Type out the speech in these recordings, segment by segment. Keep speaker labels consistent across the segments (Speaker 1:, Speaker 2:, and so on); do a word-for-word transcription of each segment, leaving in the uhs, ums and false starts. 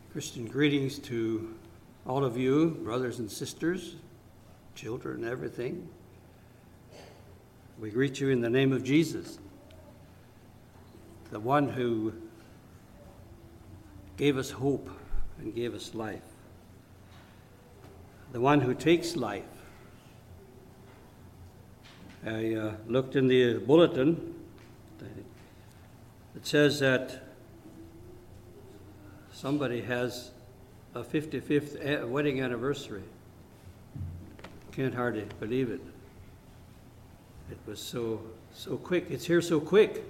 Speaker 1: Christian greetings to all of you, brothers and sisters, children, everything. We greet you in the name of Jesus, the one who gave us hope and gave us life, the one who takes life. I uh, looked in the bulletin. It says that somebody has a fifty-fifth wedding anniversary. Can't hardly believe it. It was so so quick. It's here so quick.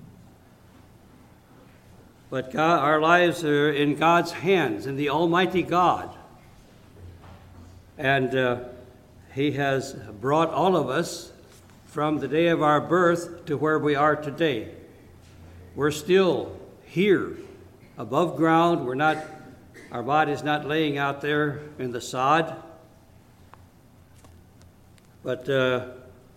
Speaker 1: But God, our lives are in God's hands, in the Almighty God. And uh, He has brought all of us from the day of our birth to where we are today. We're still here, above ground. We're not, our body's not laying out there in the sod. But uh,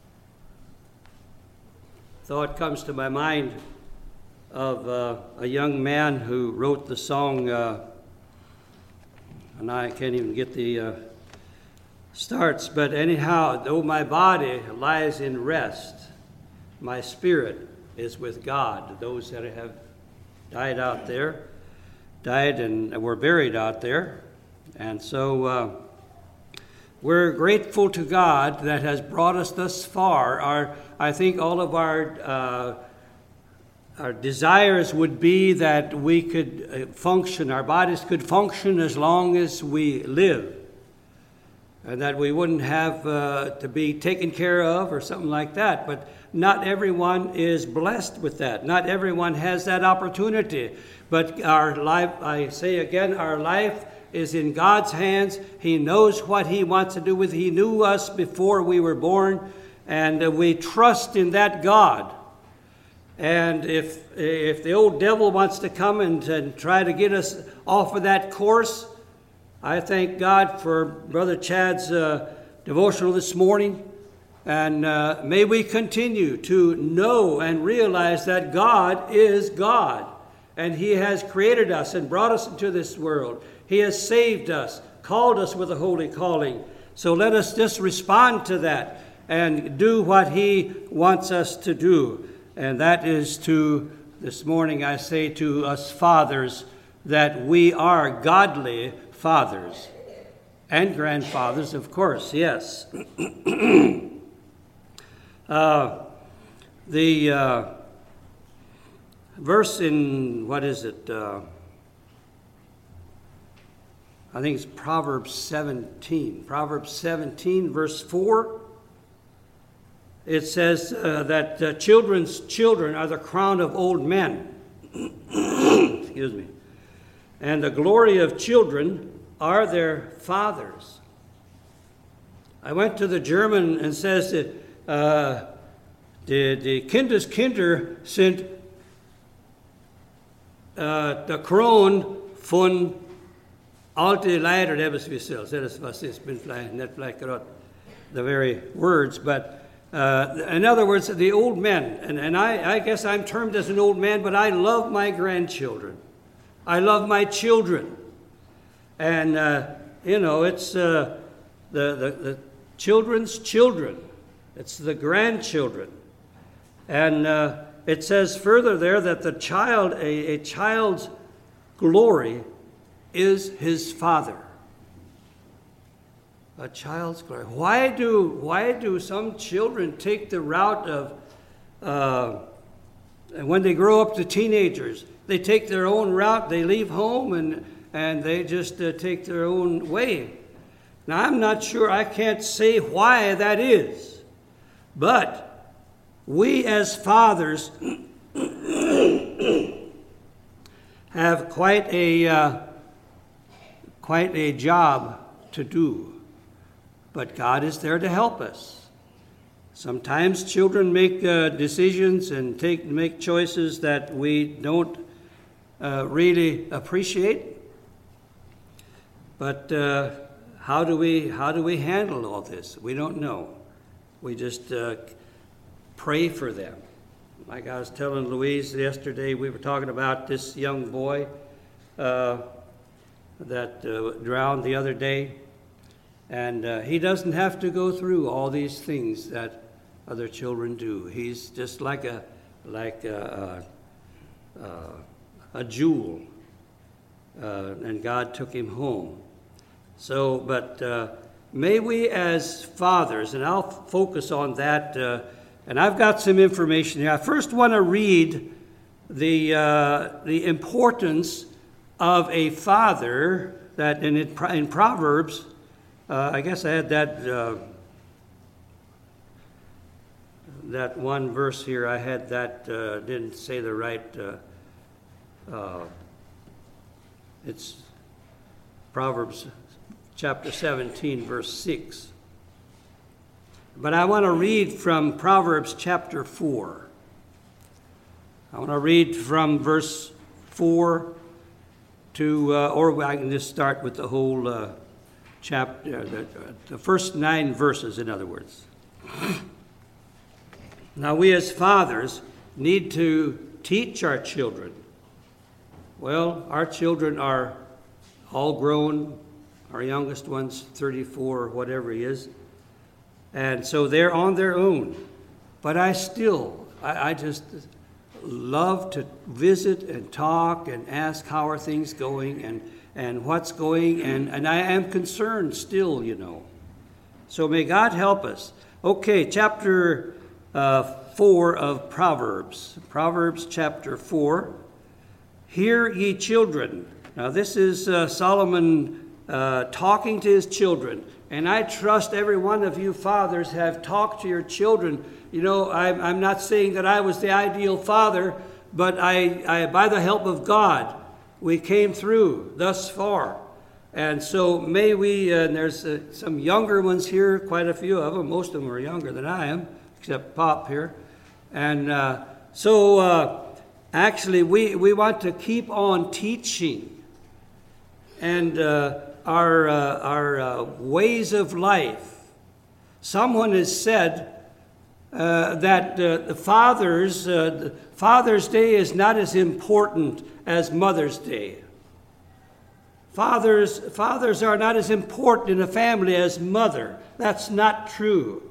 Speaker 1: thought comes to my mind of uh, a young man who wrote the song, uh, and I can't even get the uh, starts, but anyhow, though my body lies in rest, my spirit is with God. Those that have died out there, died and were buried out there. And so uh, we're grateful to God that has brought us thus far. Our, I think all of our uh, our desires would be that we could function, our bodies could function as long as we live, and that we wouldn't have uh, to be taken care of or something like that. But not everyone is blessed with that. Not everyone has that opportunity. But our life, I say again, our life is in God's hands. He knows what He wants to do with it. He knew us before we were born, and uh, we trust in that God. And if if the old devil wants to come and, and try to get us off of that course, I thank God for Brother Chad's uh, devotional this morning. And uh, may we continue to know and realize that God is God. And He has created us and brought us into this world. He has saved us, called us with a holy calling. So let us just respond to that and do what He wants us to do. And that is to, this morning I say to us fathers, that we are godly fathers and grandfathers, of course, yes. uh, the uh, verse in, what is it? Uh, I think it's Proverbs seventeen. Proverbs seventeen, verse four. It says uh, that uh, children's children are the crown of old men. Excuse me. And the glory of children are their fathers. I went to the German and says that uh, the, the Kindeskinder sind uh, the Kron von alte Leider, das ist was ist, bin vielleicht nicht vielleicht gerade the very words, but Uh, in other words, the old men, and, and I, I guess I'm termed as an old man, but I love my grandchildren. I love my children. And, uh, you know, it's uh, the, the, the children's children. It's the grandchildren. And uh, it says further there that the child, a, a child's glory is his father. A child's glory. Why do why do some children take the route of, uh, when they grow up to teenagers, they take their own route, they leave home and, and they just uh, take their own way. Now, I'm not sure, I can't say why that is, but we as fathers have quite a, uh, quite a job to do. But God is there to help us. Sometimes children make uh, decisions and take make choices that we don't uh, really appreciate. But uh, how do we how do we handle all this? We don't know. We just uh, pray for them. Like I was telling Louise yesterday, we were talking about this young boy. Uh, that uh, drowned the other day. And uh, he doesn't have to go through all these things that other children do. He's just like a like a, a, a jewel, uh, and God took him home. So, but uh, may we as fathers, and I'll focus on that, uh, and I've got some information here. I first want to read the uh, the importance of a father that in, it, in Proverbs. Uh, I guess I had that uh, that one verse here. I had that uh, didn't say the right. Uh, uh, it's Proverbs chapter seventeen, verse six. But I want to read from Proverbs chapter four. I want to read from verse four to, uh, or I can just start with the whole. Uh, Chapter, the, the first nine verses, in other words. Now, we as fathers need to teach our children. Well, our children are all grown. Our youngest one's thirty-four, whatever he is. And so they're on their own. But I still, I, I just love to visit and talk and ask how are things going and and what's going, and, and I am concerned still, you know. So may God help us. Okay, chapter uh, four of Proverbs. Proverbs chapter four. Hear ye children. Now this is uh, Solomon uh, talking to his children. And I trust every one of you fathers have talked to your children. You know, I'm, I'm not saying that I was the ideal father, but I, I by the help of God, we came through thus far. And so may we, uh, and there's uh, some younger ones here, quite a few of them. Most of them are younger than I am, except Pop here. And uh, so uh, actually we, we want to keep on teaching. And uh, our, uh, our uh, ways of life. Someone has said uh, that uh, the fathers, uh, the Father's Day is not as important as Mother's Day. Fathers, fathers are not as important in a family as mother. That's not true.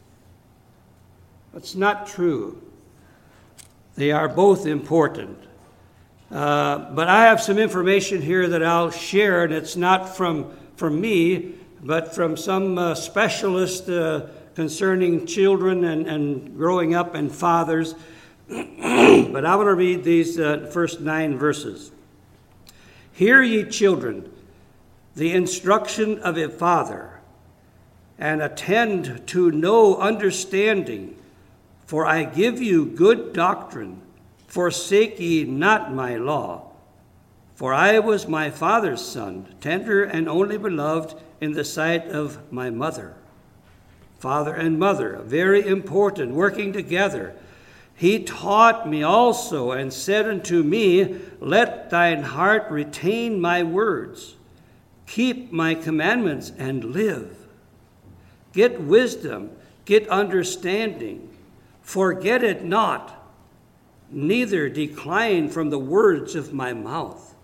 Speaker 1: That's not true. They are both important. Uh, but I have some information here that I'll share, and it's not from, from me, but from some uh, specialist uh, concerning children and, and growing up and fathers. But I want to read these uh, first nine verses. Hear ye children, the instruction of a father, and attend to no understanding, for I give you good doctrine. Forsake ye not my law. For I was my father's son, tender and only beloved in the sight of my mother. Father and mother, very important, working together. He taught me also and said unto me, let thine heart retain my words. Keep my commandments and live. Get wisdom, get understanding. Forget it not, neither decline from the words of my mouth.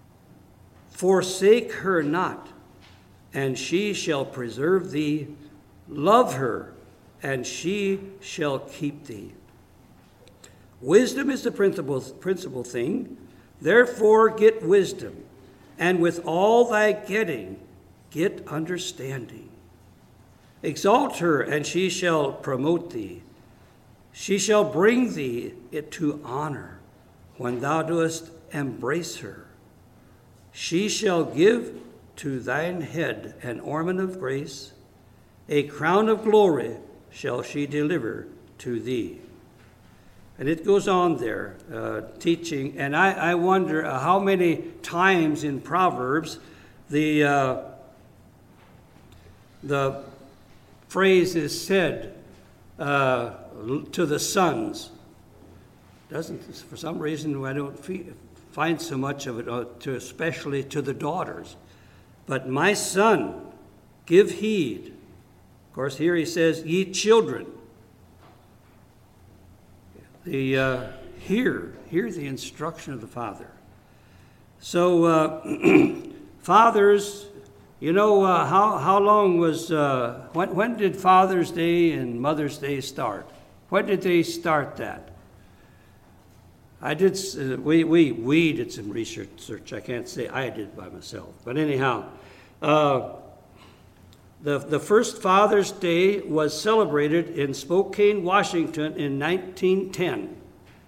Speaker 1: Forsake her not, and she shall preserve thee. Love her, and she shall keep thee. Wisdom is the principal, principal thing. Therefore get wisdom, and with all thy getting, get understanding. Exalt her, and she shall promote thee. She shall bring thee it to honor when thou doest embrace her. She shall give to thine head an ornament of grace. A crown of glory shall she deliver to thee. And it goes on there, uh, teaching. And I, I wonder uh, how many times in Proverbs the, uh, the phrase is said uh, to the sons. Doesn't, for some reason, I don't find so much of it, uh, to, especially to the daughters. But my son, give heed. Of course, here he says, ye children. The uh, hear, hear the instruction of the Father. So, uh, fathers, you know, uh, how, how long was, uh, when, when did Father's Day and Mother's Day start? When did they start that? I did, uh, we, we, we did some research. I can't say I did by myself. But anyhow, uh, the, the first Father's Day was celebrated in Spokane, Washington in nineteen ten.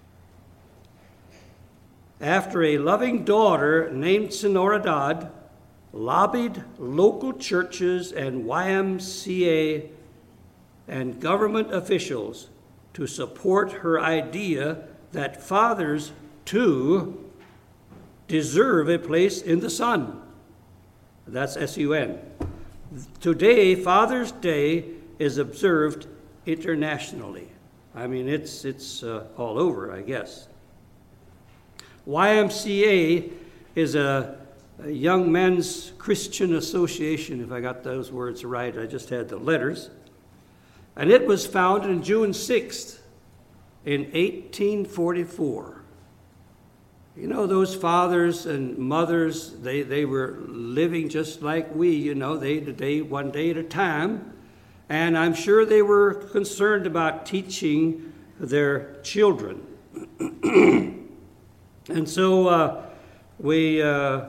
Speaker 1: After a loving daughter named Sonora Dodd lobbied local churches and Y M C A and government officials to support her idea that fathers, too, deserve a place in the sun. That's S U N. Today, Father's Day is observed internationally. I mean, it's, it's uh, all over, I guess. Y M C A is a, a young men's Christian association, if I got those words right. I just had the letters. And it was founded on June sixth in eighteen forty-four. You know, those fathers and mothers, they, they were living just like we, you know, they day, one day at a time. And I'm sure they were concerned about teaching their children. And so uh, we, uh,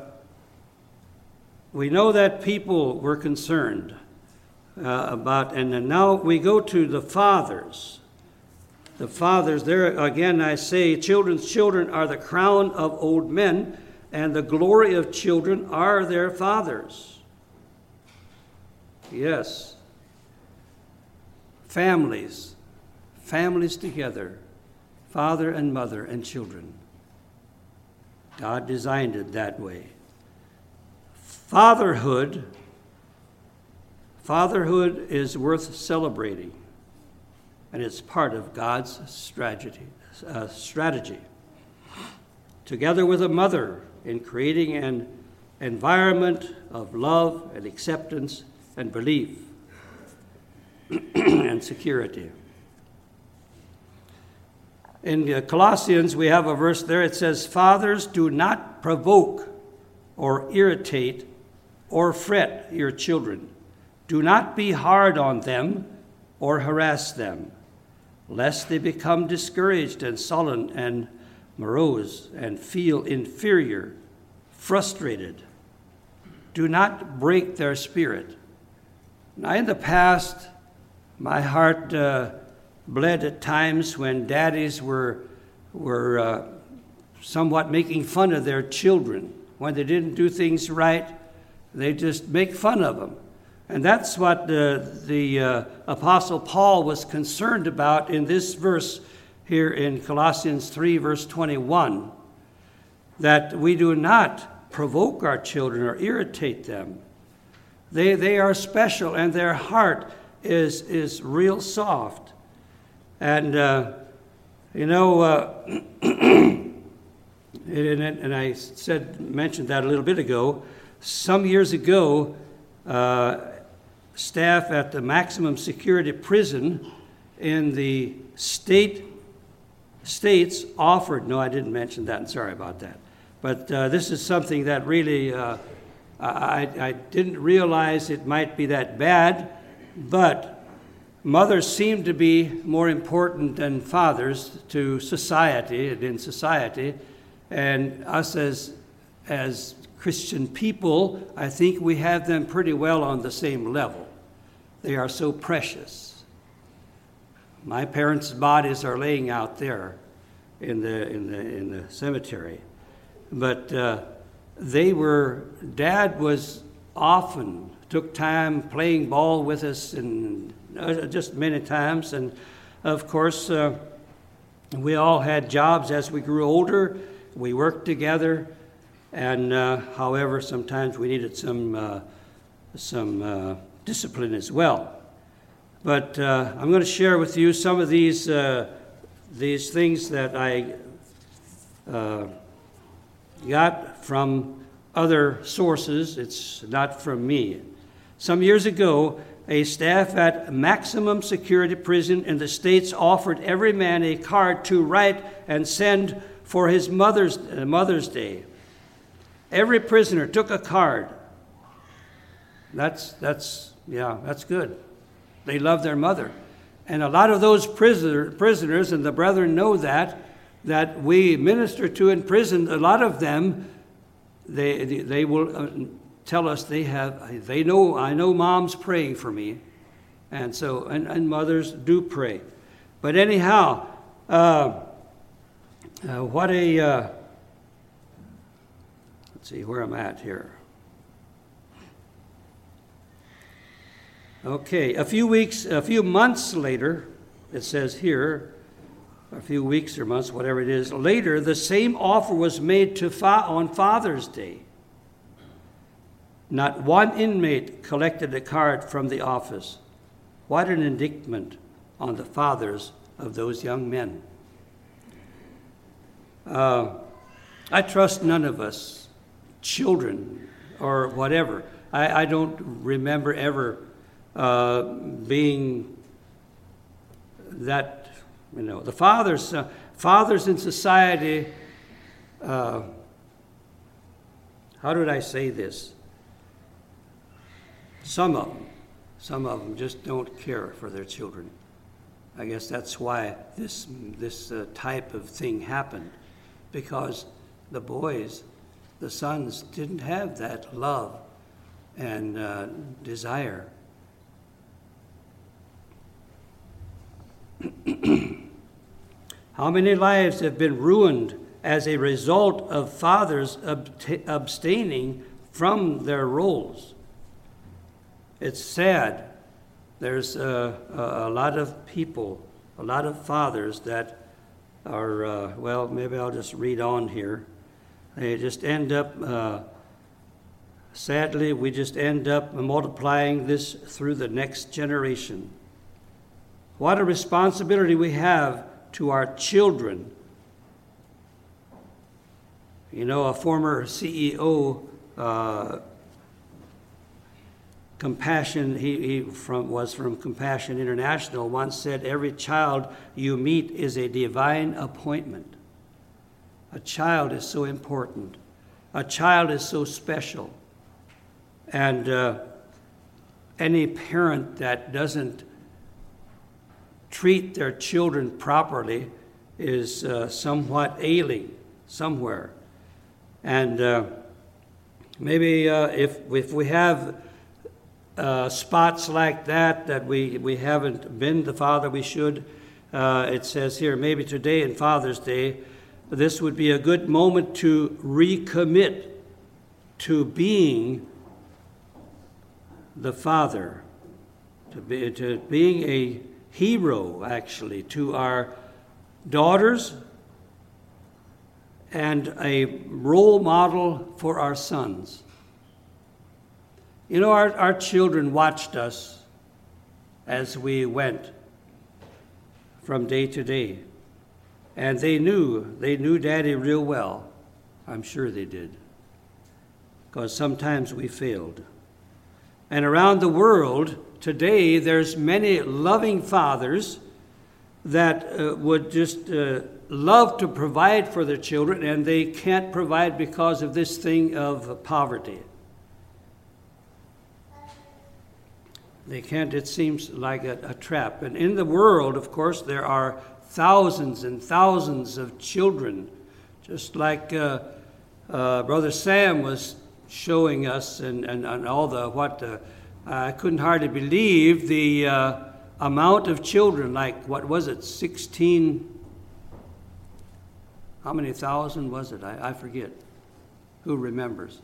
Speaker 1: we know that people were concerned uh, about, and then now we go to the fathers. The fathers, there again I say, children's children are the crown of old men, and the glory of children are their fathers. Yes. Families, families together, father and mother and children. God designed it that way. Fatherhood, fatherhood is worth celebrating. And it's part of God's strategy, uh, strategy. Together with a mother in creating an environment of love and acceptance and belief and security. In uh, Colossians, we have a verse there. It says, "Fathers, do not provoke or irritate or fret your children. Do not be hard on them or harass them, lest they become discouraged and sullen and morose and feel inferior, frustrated. Do not break their spirit." Now, in the past, my heart uh, bled at times when daddies were, were uh, somewhat making fun of their children. When they didn't do things right, they just make fun of them. And that's what the, the uh, Apostle Paul was concerned about in this verse here in Colossians three, verse twenty-one, that we do not provoke our children or irritate them. They, they are special, and their heart is, is real soft. And, uh, you know, uh, and, and I said mentioned that a little bit ago. Some years ago, uh, staff at the maximum security prison in the state states offered, no, I didn't mention that, and sorry about that. But uh, this is something that really, uh, I, I didn't realize it might be that bad, but mothers seem to be more important than fathers to society and in society, and us as, as Christian people, I think we have them pretty well on the same level. They are so precious. My parents' bodies are laying out there in the in the in the cemetery, but uh, they were. Dad was often took time playing ball with us, and uh, just many times. And of course, uh, we all had jobs as we grew older. We worked together. And uh, however, sometimes we needed some uh, some uh, discipline as well. But uh, I'm going to share with you some of these uh, these things that I uh, got from other sources. It's not from me. Some years ago, a staff at maximum security prison in the States offered every man a card to write and send for his Mother's uh, Mother's Day. Every prisoner took a card That's, that's, yeah, that's good. They love their mother. And a lot of those prisoner, prisoners, and the brethren know that, that we minister to in prison, a lot of them, they, they will uh, tell us they have, they know, I know mom's praying for me. And so, and, and mothers do pray. But anyhow, uh, uh, what a, uh, let's see where I'm at here. Okay, a few weeks, a few months later, it says here, a few weeks or months, whatever it is, later, the same offer was made to fa- on Father's Day. Not one inmate collected a card from the office. What an indictment on the fathers of those young men. Uh, I trust none of us, children or whatever. I, I don't remember ever uh, being that, you know, the fathers, uh, fathers in society, uh, how did I say this? Some of them, some of them just don't care for their children. I guess that's why this this uh, type of thing happened, because the boys, the sons, didn't have that love and uh, desire. How many lives have been ruined as a result of fathers abst- abstaining from their roles? It's sad. There's uh, a, a lot of people, a lot of fathers that are, uh, well, maybe I'll just read on here. They just end up, uh, sadly, we just end up multiplying this through the next generation. What a responsibility we have to our children. You know, a former C E O, uh, Compassion, he, he from, was from Compassion International, once said, every child you meet is a divine appointment. A child is so important. A child is so special. And uh, any parent that doesn't treat their children properly is uh, somewhat ailing somewhere. And uh, maybe uh, if, if we have Uh, spots like that, that we, we haven't been the father we should. Uh, it says here, maybe today in Father's Day, this would be a good moment to recommit to being the father, to, be, to being a hero, actually, to our daughters and a role model for our sons. You know, our, our children watched us as we went from day to day. And they knew, they knew Daddy real well. I'm sure they did. Because sometimes we failed. And around the world today, there's many loving fathers that uh, would just uh, love to provide for their children, and they can't provide because of this thing of poverty. They can't, it seems like a, a trap. And in the world, of course, there are thousands and thousands of children, just like uh, uh, Brother Sam was showing us, and, and, and all the, what, uh, I couldn't hardly believe the uh, amount of children, like, what was it, sixteen, how many thousand was it? I, I forget. Who remembers?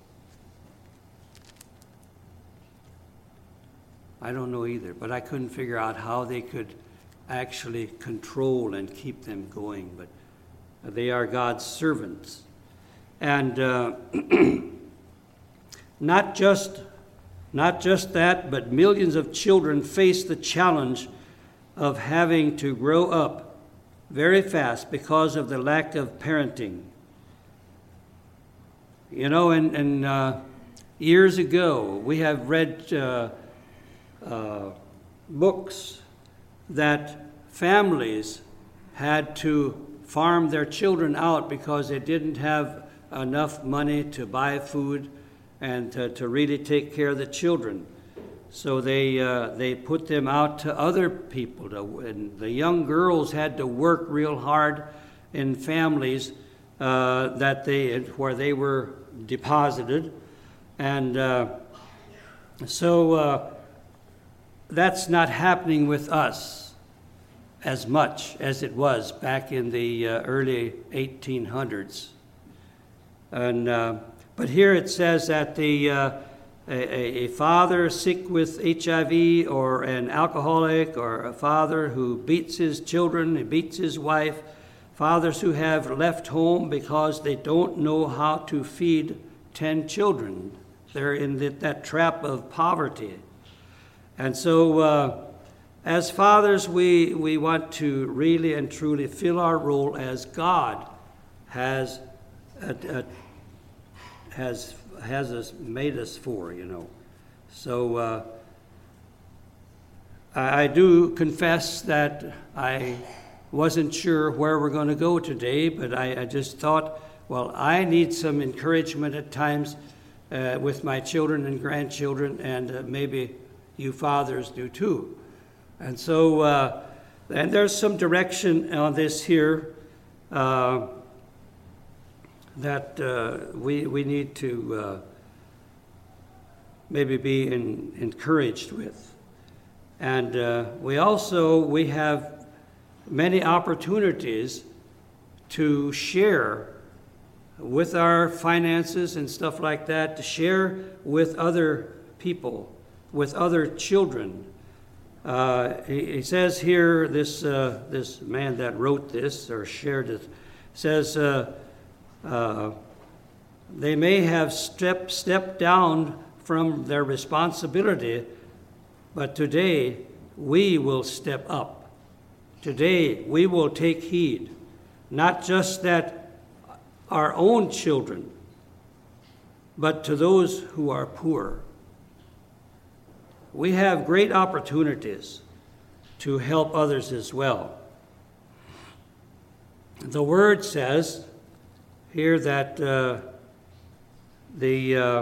Speaker 1: I don't know either, but I couldn't figure out how they could actually control and keep them going. But they are God's servants. And uh, not just not just that, but millions of children face the challenge of having to grow up very fast because of the lack of parenting. You know, and, and uh, years ago, we have read uh, Uh, books that families had to farm their children out because they didn't have enough money to buy food, and to, to really take care of the children. So they uh, they put them out to other people. To, and the young girls had to work real hard in families uh, that they where they were deposited, and uh, so uh, that's not happening with us as much as it was back in the uh, early eighteen hundreds. And uh, but here it says that the uh, a, a father sick with H I V, or an alcoholic, or a father who beats his children, he beats his wife, fathers who have left home because they don't know how to feed ten children. They're in the, that trap of poverty. And so uh, as fathers, we, we want to really and truly fill our role as God has uh, uh, has has us made us for, you know. So uh, I, I do confess that I wasn't sure where we're going to go today, but I, I just thought, well, I need some encouragement at times uh, with my children and grandchildren, and uh, maybe you fathers do too. And so, uh, and there's some direction on this here uh, that uh, we we need to uh, maybe be in, encouraged with. And uh, we also, we have many opportunities to share with our finances and stuff like that, to share with other people, with other children. Uh, he, he says here, this uh, this man that wrote this or shared it, says uh, uh, they may have stepped stepped down from their responsibility, but today we will step up. Today we will take heed, not just that our own children, but to those who are poor. We have great opportunities to help others as well. The Word says here that uh, the uh,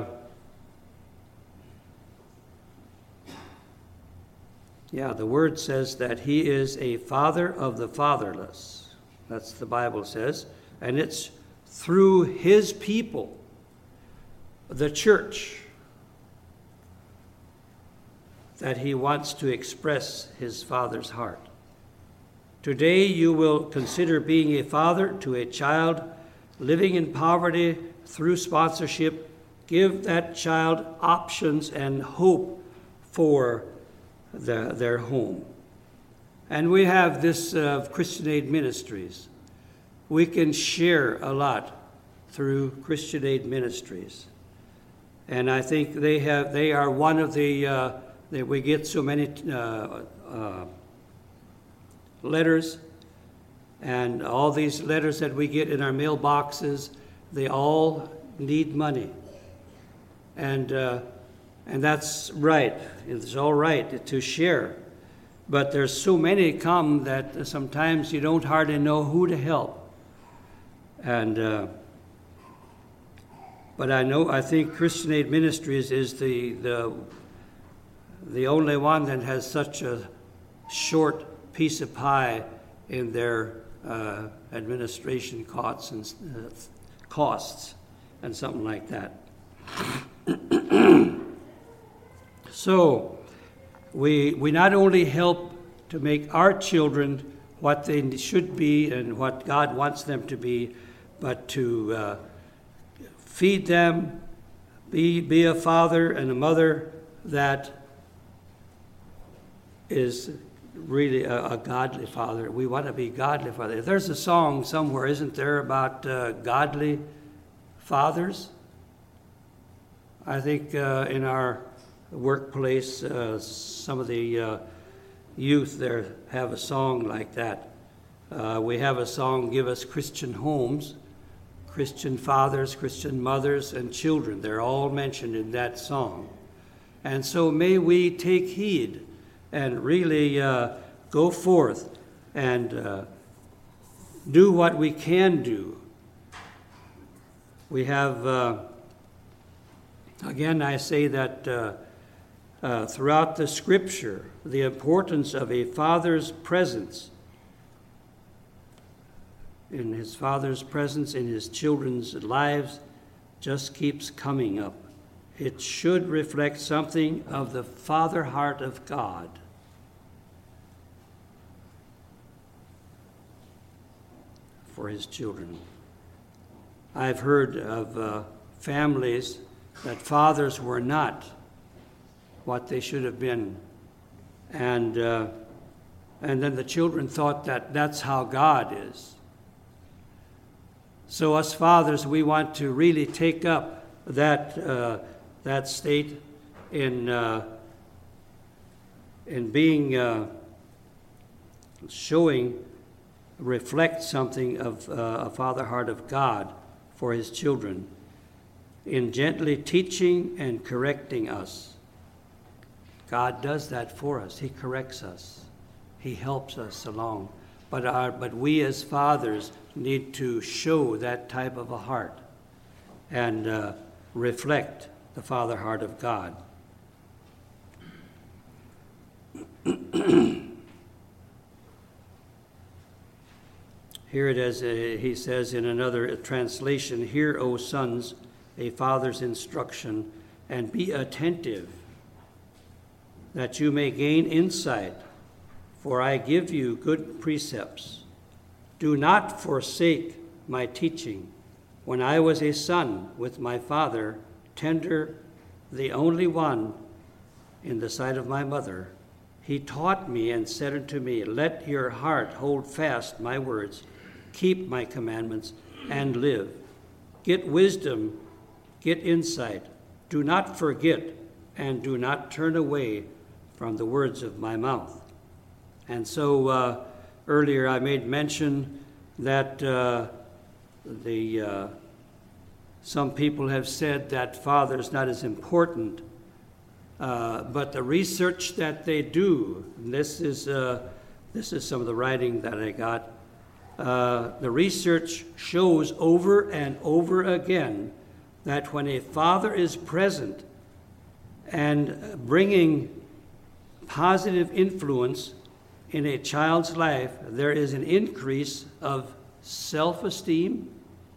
Speaker 1: yeah, the Word says that He is a father of the fatherless. That's the Bible says, and it's through His people, the church, that He wants to express His Father's heart. Today you will consider being a father to a child living in poverty through sponsorship. Give that child options and hope for the, their home. And we have this uh, Christian Aid Ministries. We can share a lot through Christian Aid Ministries. And I think they have they are one of the uh, that we get so many uh, uh, letters, and all these letters that we get in our mailboxes, they all need money. And uh, and that's right. It's all right to share. But there's so many come that sometimes you don't hardly know who to help. And uh, but I know I think Christian Aid Ministries is the the the only one that has such a short piece of pie in their uh, administration costs and uh, costs and something like that. So we we not only help to make our children what they should be and what God wants them to be, but to uh, feed them, be be a father and a mother that is really a, a godly father. We want to be godly father. There's a song somewhere, isn't there, about uh, godly fathers? I think uh, in our workplace, uh, some of the uh, youth there have a song like that. Uh, we have a song, Give Us Christian Homes. Christian fathers, Christian mothers, and children. They're all mentioned in that song. And so may we take heed and really uh, go forth and uh, do what we can do. We have uh, Again, I say that uh, uh, throughout the Scripture, the importance of a father's presence, in his father's presence in his children's lives, just keeps coming up. It should reflect something of the father heart of God. For his children. I've heard of uh, families that fathers were not what they should have been. And, uh, and then the children thought that that's how God is. So us fathers, we want to really take up that, uh, that state in, uh, in being, uh, showing, reflect something of uh, a father heart of God for his children, in gently teaching and correcting us. God does that for us. He corrects us. He helps us along. But, our, but we as fathers need to show that type of a heart and uh, reflect the father heart of God. Here it is, uh, he says in another translation, "Hear, O sons, a father's instruction, and be attentive, that you may gain insight, for I give you good precepts. Do not forsake my teaching. When I was a son with my father, tender, the only one in the sight of my mother, he taught me and said unto me, Let your heart hold fast my words, keep my commandments, and live. Get wisdom, get insight. Do not forget, and do not turn away from the words of my mouth." And so uh, earlier I made mention that uh, the uh, some people have said that father is not as important, uh, but the research that they do, and this is uh, this is some of the writing that I got. Uh, the research shows over and over again that when a father is present and bringing positive influence in a child's life, there is an increase of self-esteem,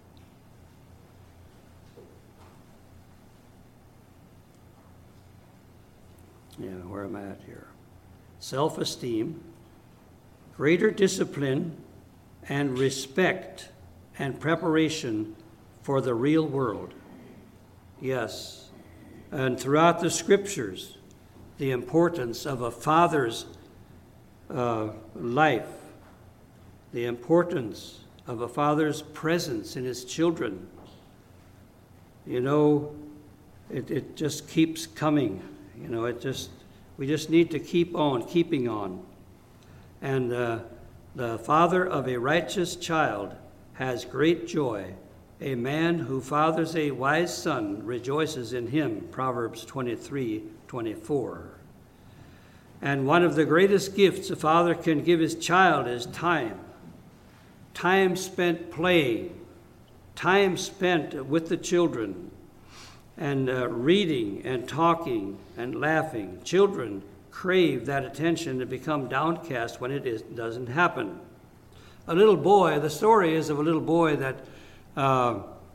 Speaker 1: yeah, where am I at here? Self-esteem, greater discipline, and respect and preparation for the real world. Yes, and throughout the Scriptures, the importance of a father's uh, life, the importance of a father's presence in his children. You know, it, it just keeps coming. You know, it just, we just need to keep on, keeping on. And uh, the father of a righteous child has great joy. A man who fathers a wise son rejoices in him, Proverbs twenty-three twenty-four. And one of the greatest gifts a father can give his child is time. Time spent playing, time spent with the children, and uh, reading and talking and laughing. Children crave that attention and become downcast when it is, doesn't happen. A little boy, the story is of a little boy that uh,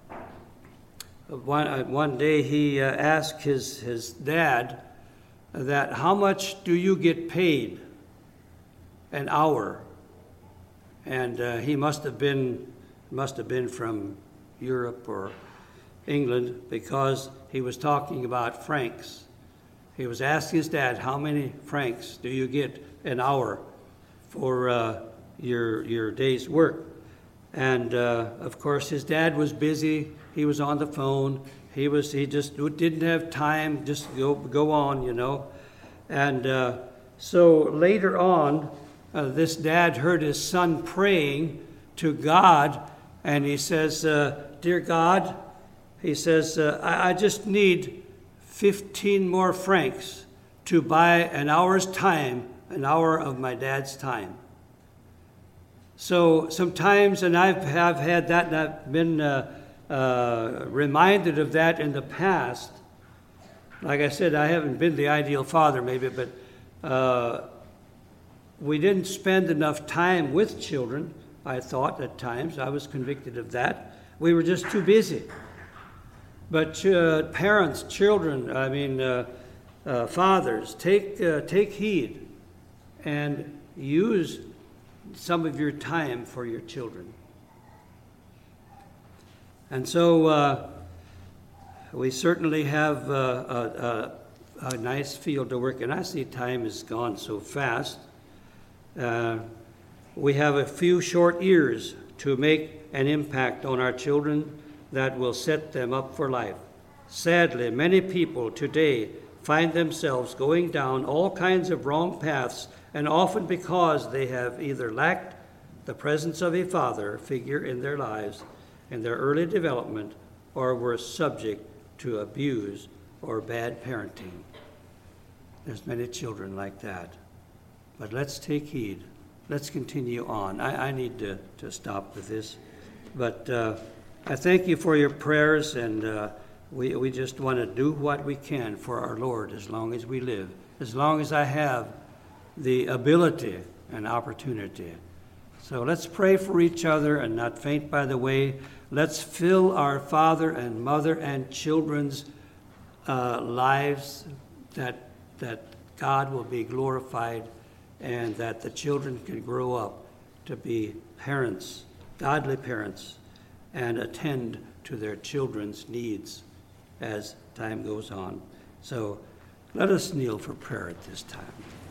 Speaker 1: one, uh, one day he uh, asked his, his dad that, how much do you get paid an hour? And uh, he must have been must have been from Europe or England, because he was talking about francs. He was asking his dad, how many francs do you get an hour for uh, your your day's work? And uh, of course his dad was busy. He was on the phone. He was he just didn't have time. Just go go on, you know. And uh, so later on, uh, this dad heard his son praying to God, and he says, uh, "Dear God," he says, uh, I, I just need fifteen more francs to buy an hour's time, an hour of my dad's time. So sometimes, and I've have had that, and I've been uh, uh, reminded of that in the past, like I said, I haven't been the ideal father maybe, but uh, we didn't spend enough time with children, I thought at times. I was convicted of that. We were just too busy. But uh, parents, children, I mean, uh, uh, fathers, take, uh, take heed and use some of your time for your children. And so uh, we certainly have uh, a, a, a nice field to work in. I see time has gone so fast. Uh, we have a few short years to make an impact on our children that will set them up for life. Sadly, many people today find themselves going down all kinds of wrong paths, and often because they have either lacked the presence of a father figure in their lives in their early development, or were subject to abuse or bad parenting. There's many children like that. But let's take heed. Let's continue on. I, I need to, to stop with this. But uh, I thank you for your prayers, and uh, we, we just want to do what we can for our Lord as long as we live, as long as I have the ability and opportunity. So let's pray for each other and not faint by the way. Let's fill our father and mother and children's uh, lives that, that God will be glorified and that the children can grow up to be parents, godly parents, and attend to their children's needs as time goes on. So let us kneel for prayer at this time.